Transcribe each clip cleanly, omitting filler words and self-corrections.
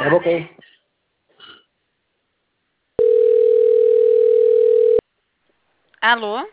É ok. Alô?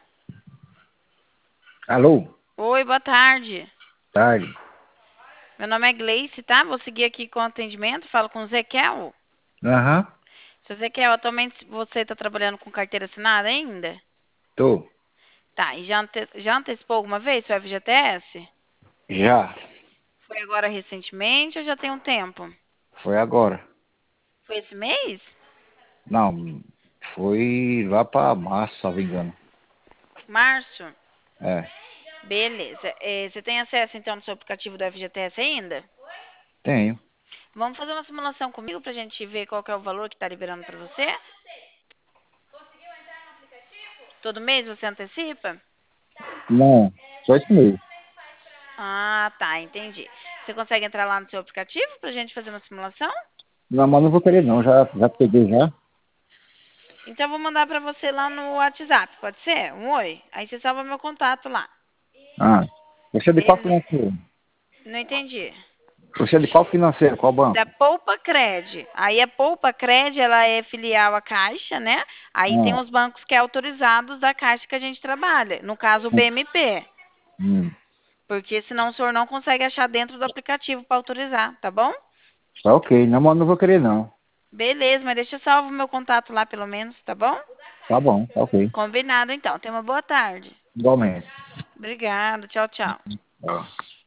Alô? Oi, boa tarde. Tarde. Meu nome é Gleice, tá? Vou seguir aqui com o atendimento. Falo com o Zequel. Aham. Seu Zequel, atualmente você está trabalhando com carteira assinada ainda? Tô. Tá, e já antecipou alguma vez seu FGTS? Já. Foi agora recentemente ou já tem um tempo? Foi agora. Foi esse mês? Não, foi lá pra março, se não me engano. Março? É. Beleza. Você tem acesso então no seu aplicativo do FGTS ainda? Tenho. Vamos fazer uma simulação comigo pra gente ver qual que é o valor que tá liberando pra você? Todo mês você antecipa? Não, só esse mês. Ah, tá, entendi. Você consegue entrar lá no seu aplicativo pra gente fazer uma simulação? Não, mas não vou querer não, já peguei já. Então eu vou mandar pra você lá no WhatsApp, pode ser? Um oi. Aí você salva meu contato lá. Ah. Você é de qual Beleza. financeiro? Não entendi. Você é de qual financeiro? Qual Da banco? Poupa Cred. Aí a Poupa Cred, ela é filial à Caixa, né? Aí tem Ah. os bancos que é autorizados da Caixa que a gente trabalha. No caso, o BMP. Hum. Porque senão o senhor não consegue achar dentro do aplicativo para autorizar, tá bom? Tá ok, não, mas não vou querer não. Beleza, mas deixa eu salvo o meu contato lá pelo menos, tá bom? Tá bom, tá ok. Combinado então. Tenha uma boa tarde. Igualmente. Obrigada. Tchau, tchau. Ó.